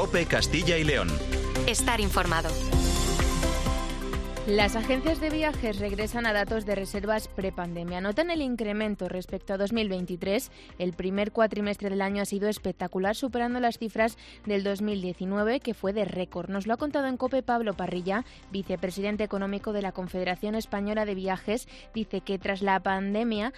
COPE Castilla y León. Estar informado. Las agencias de viajes regresan a datos de reservas prepandemia. Notan el incremento respecto a 2023. El primer cuatrimestre del año ha sido espectacular, superando las cifras del 2019, que fue de récord. Nos lo ha contado en COPE Pablo Parrilla, vicepresidente económico de la Confederación Española de Viajes. Dice que tras la pandemia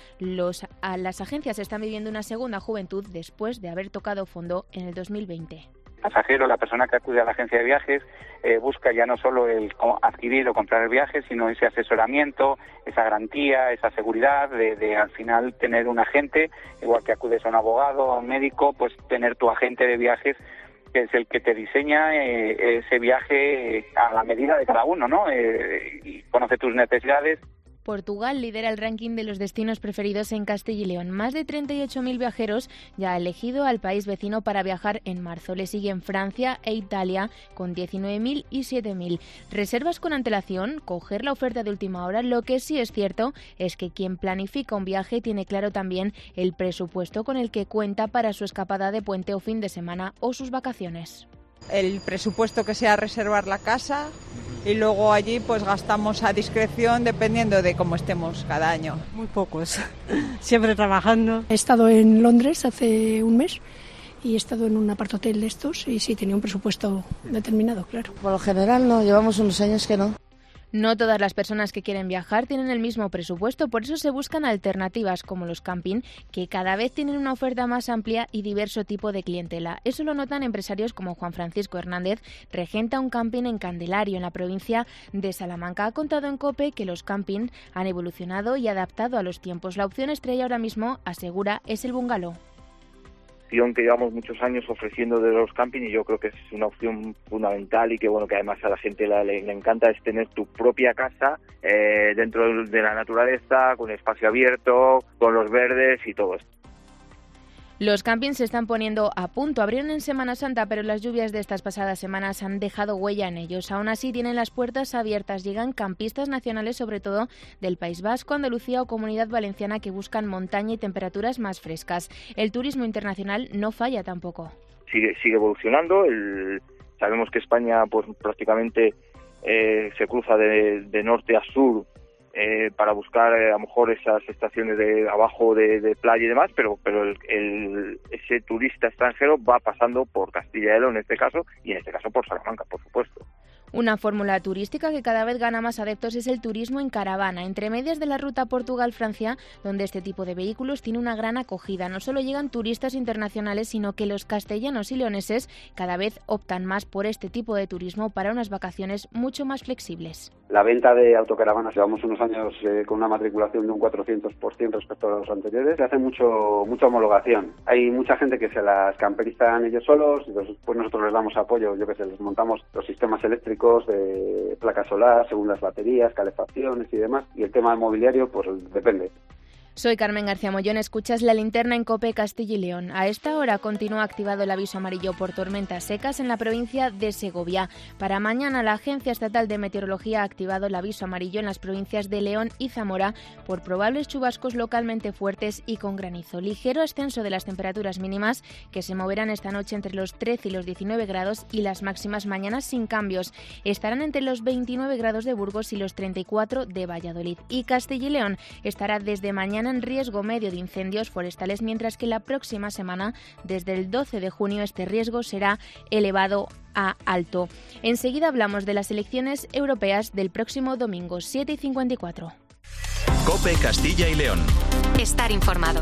las agencias están viviendo una segunda juventud después de haber tocado fondo en el 2020. El pasajero, la persona que acude a la agencia de viajes, busca ya no solo el adquirir o comprar el viaje, sino ese asesoramiento, esa garantía, esa seguridad de al final tener un agente, igual que acudes a un abogado, a un médico, pues tener tu agente de viajes, que es el que te diseña ese viaje a la medida de cada uno, ¿no? Y conoce tus necesidades. Portugal lidera el ranking de los destinos preferidos en Castilla y León. Más de 38.000 viajeros ya han elegido al país vecino para viajar en marzo. Le siguen Francia e Italia con 19.000 y 7.000. Reservas con antelación, coger la oferta de última hora. Lo que sí es cierto es que quien planifica un viaje tiene claro también el presupuesto con el que cuenta para su escapada de puente o fin de semana o sus vacaciones. El presupuesto que sea reservar la casa y luego allí pues gastamos a discreción dependiendo de cómo estemos cada año. Muy pocos, siempre trabajando. He estado en Londres hace un mes y he estado en un apartohotel de estos y sí, tenía un presupuesto determinado, claro. Por lo general no, llevamos unos años que no. No todas las personas que quieren viajar tienen el mismo presupuesto, por eso se buscan alternativas como los camping, que cada vez tienen una oferta más amplia y diverso tipo de clientela. Eso lo notan empresarios como Juan Francisco Hernández, regenta un camping en Candelario, en la provincia de Salamanca. Ha contado en COPE que los camping han evolucionado y adaptado a los tiempos. La opción estrella ahora mismo, asegura, es el bungalow. Que llevamos muchos años ofreciendo de los camping y yo creo que es una opción fundamental y que bueno que además a la gente le encanta, es tener tu propia casa dentro de la naturaleza, con espacio abierto, con los verdes y todo esto. Los campings se están poniendo a punto. Abrieron en Semana Santa, pero las lluvias de estas pasadas semanas han dejado huella en ellos. Aún así, tienen las puertas abiertas. Llegan campistas nacionales, sobre todo del País Vasco, Andalucía o Comunidad Valenciana, que buscan montaña y temperaturas más frescas. El turismo internacional no falla tampoco. Sigue evolucionando. Sabemos que España pues prácticamente se cruza de norte a sur para buscar a lo mejor esas estaciones de abajo de playa y demás, pero ese turista extranjero va pasando por Castilla y León en este caso, y en este caso por Salamanca, por supuesto. Una fórmula turística que cada vez gana más adeptos es el turismo en caravana, entre medias de la ruta Portugal-Francia, donde este tipo de vehículos tiene una gran acogida. No solo llegan turistas internacionales, sino que los castellanos y leoneses cada vez optan más por este tipo de turismo para unas vacaciones mucho más flexibles. La venta de autocaravanas, llevamos unos años con una matriculación de un 400% respecto a los anteriores. Se hace mucha homologación. Hay mucha gente que se las camperizan ellos solos, y pues nosotros les damos apoyo, les montamos los sistemas eléctricos de placa solar, según las baterías, calefacciones y demás. Y el tema del mobiliario, pues depende. Soy Carmen García Mollón, escuchas La Linterna en COPE Castilla y León. A esta hora continúa activado el aviso amarillo por tormentas secas en la provincia de Segovia. Para mañana la Agencia Estatal de Meteorología ha activado el aviso amarillo en las provincias de León y Zamora por probables chubascos localmente fuertes y con granizo. Ligero ascenso de las temperaturas mínimas que se moverán esta noche entre los 13 y los 19 grados y las máximas mañana sin cambios. Estarán entre los 29 grados de Burgos y los 34 de Valladolid. Y Castilla y León estará desde mañana en riesgo medio de incendios forestales, mientras que la próxima semana, desde el 12 de junio, este riesgo será elevado a alto. Enseguida hablamos de las elecciones europeas del próximo domingo, 7:54. COPE Castilla y León. Estar informado.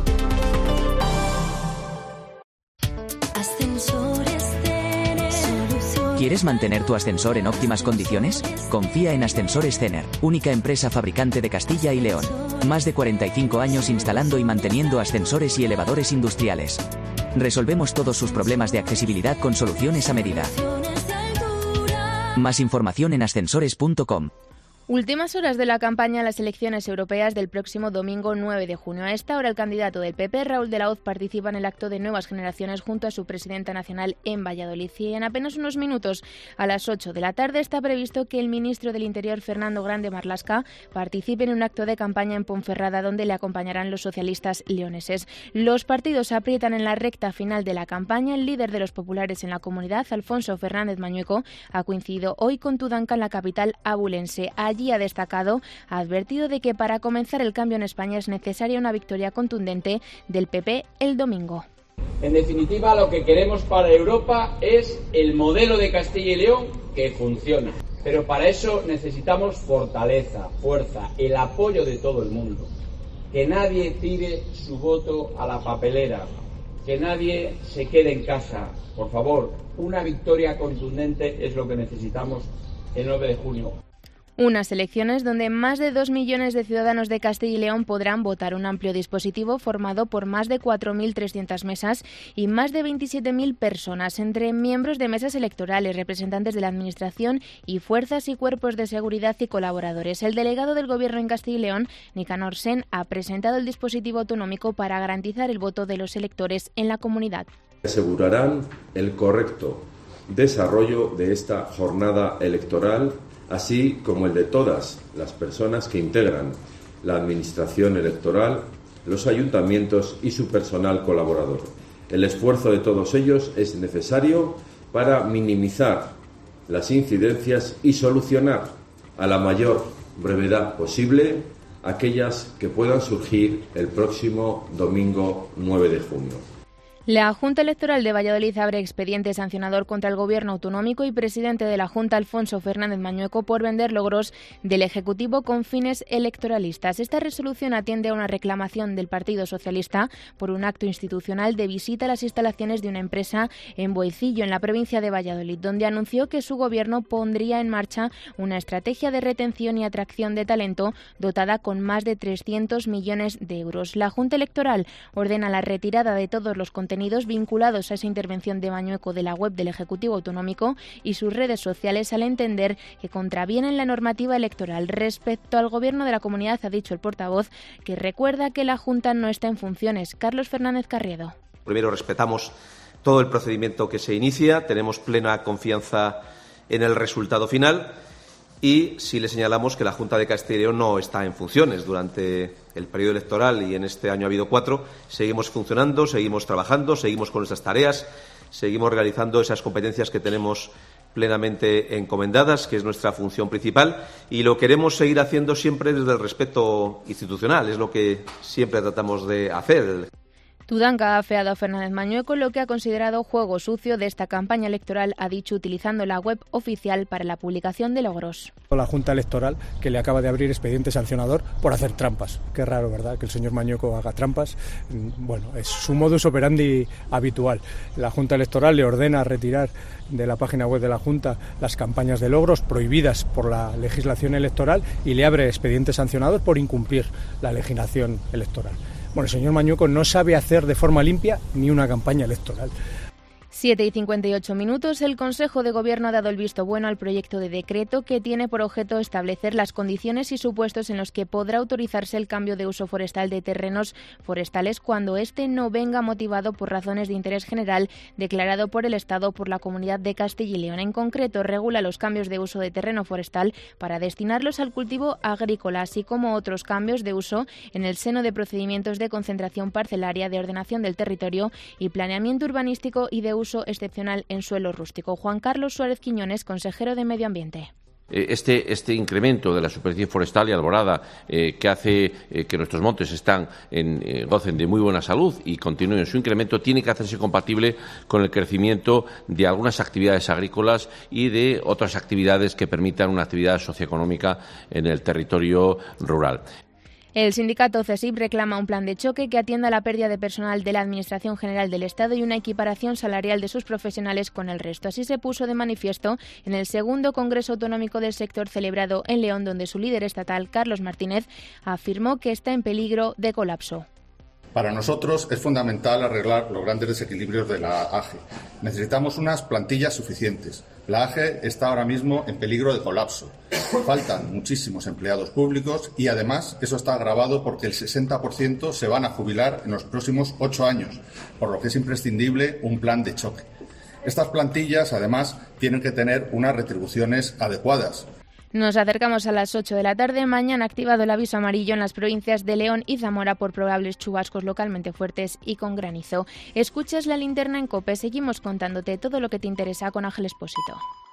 ¿Quieres mantener tu ascensor en óptimas condiciones? Confía en Ascensores Cener, única empresa fabricante de Castilla y León. Más de 45 años instalando y manteniendo ascensores y elevadores industriales. Resolvemos todos sus problemas de accesibilidad con soluciones a medida. Más información en ascensores.com. Últimas horas de la campaña a las elecciones europeas del próximo domingo 9 de junio. A esta hora el candidato del PP, Raúl de la Hoz, participa en el acto de Nuevas Generaciones junto a su presidenta nacional en Valladolid. Y en apenas unos minutos, a las 8 de la tarde, está previsto que el ministro del Interior, Fernando Grande Marlaska, participe en un acto de campaña en Ponferrada, donde le acompañarán los socialistas leoneses. Los partidos aprietan en la recta final de la campaña. El líder de los populares en la comunidad, Alfonso Fernández Mañueco, ha coincidido hoy con Tudanca en la capital abulense. Allí ha destacado, ha advertido de que para comenzar el cambio en España es necesaria una victoria contundente del PP el domingo. En definitiva, lo que queremos para Europa es el modelo de Castilla y León que funciona. Pero para eso necesitamos fortaleza, fuerza, el apoyo de todo el mundo. Que nadie tire su voto a la papelera, que nadie se quede en casa. Por favor, una victoria contundente es lo que necesitamos el 9 de junio. Unas elecciones donde más de 2 millones de ciudadanos de Castilla y León podrán votar. Un amplio dispositivo formado por más de 4.300 mesas y más de 27.000 personas, entre miembros de mesas electorales, representantes de la Administración y fuerzas y cuerpos de seguridad y colaboradores. El delegado del Gobierno en Castilla y León, Nicanor Sen, ha presentado el dispositivo autonómico para garantizar el voto de los electores en la comunidad. Asegurarán el correcto desarrollo de esta jornada electoral, así como el de todas las personas que integran la Administración electoral, los ayuntamientos y su personal colaborador. El esfuerzo de todos ellos es necesario para minimizar las incidencias y solucionar a la mayor brevedad posible aquellas que puedan surgir el próximo domingo 9 de junio. La Junta Electoral de Valladolid abre expediente sancionador contra el Gobierno autonómico y presidente de la Junta, Alfonso Fernández Mañueco, por vender logros del Ejecutivo con fines electoralistas. Esta resolución atiende a una reclamación del Partido Socialista por un acto institucional de visita a las instalaciones de una empresa en Boecillo, en la provincia de Valladolid, donde anunció que su Gobierno pondría en marcha una estrategia de retención y atracción de talento dotada con más de 300 millones de euros. La Junta Electoral ordena la retirada de todos los contenidos vinculados a esa intervención de Mañueco de la web del Ejecutivo Autonómico y sus redes sociales, al entender que contravienen la normativa electoral. Respecto al Gobierno de la comunidad, ha dicho el portavoz que recuerda que la Junta no está en funciones. Carlos Fernández Carriedo. Primero, respetamos todo el procedimiento que se inicia, tenemos plena confianza en el resultado final. Y sí le señalamos que la Junta de Castilla y León no está en funciones. Durante el periodo electoral, y en este año ha habido 4, seguimos funcionando, seguimos trabajando, seguimos con nuestras tareas, seguimos realizando esas competencias que tenemos plenamente encomendadas, que es nuestra función principal, y lo queremos seguir haciendo siempre desde el respeto institucional. Es lo que siempre tratamos de hacer. Tudanca ha afeado a Fernández Mañueco lo que ha considerado juego sucio de esta campaña electoral, ha dicho, utilizando la web oficial para la publicación de logros. La Junta Electoral, que le acaba de abrir expediente sancionador por hacer trampas. Qué raro, ¿verdad?, que el señor Mañueco haga trampas. Bueno, es su modus operandi habitual. La Junta Electoral le ordena retirar de la página web de la Junta las campañas de logros prohibidas por la legislación electoral y le abre expediente sancionador por incumplir la legislación electoral. Bueno, el señor Mañueco no sabe hacer de forma limpia ni una campaña electoral. 7:58. El Consejo de Gobierno ha dado el visto bueno al proyecto de decreto que tiene por objeto establecer las condiciones y supuestos en los que podrá autorizarse el cambio de uso forestal de terrenos forestales cuando éste no venga motivado por razones de interés general declarado por el Estado o por la Comunidad de Castilla y León. En concreto, regula los cambios de uso de terreno forestal para destinarlos al cultivo agrícola, así como otros cambios de uso en el seno de procedimientos de concentración parcelaria, de ordenación del territorio y planeamiento urbanístico y de uso excepcional en suelo rústico. Juan Carlos Suárez Quiñones, consejero de Medio Ambiente. Este incremento de la superficie forestal y arborada que hace que nuestros montes gocen de muy buena salud y continúen su incremento, tiene que hacerse compatible con el crecimiento de algunas actividades agrícolas y de otras actividades que permitan una actividad socioeconómica en el territorio rural. El sindicato CESIP reclama un plan de choque que atienda a la pérdida de personal de la Administración General del Estado y una equiparación salarial de sus profesionales con el resto. Así se puso de manifiesto en el segundo Congreso Autonómico del Sector celebrado en León, donde su líder estatal, Carlos Martínez, afirmó que está en peligro de colapso. Para nosotros es fundamental arreglar los grandes desequilibrios de la AGE. Necesitamos unas plantillas suficientes. La AGE está ahora mismo en peligro de colapso. Faltan muchísimos empleados públicos y además eso está agravado porque el 60% se van a jubilar en los próximos 8 años, por lo que es imprescindible un plan de choque. Estas plantillas además tienen que tener unas retribuciones adecuadas. Nos acercamos a las 8 de la tarde. Mañana activado el aviso amarillo en las provincias de León y Zamora por probables chubascos localmente fuertes y con granizo. Escuchas la linterna en COPE. Seguimos contándote todo lo que te interesa con Ángel Expósito.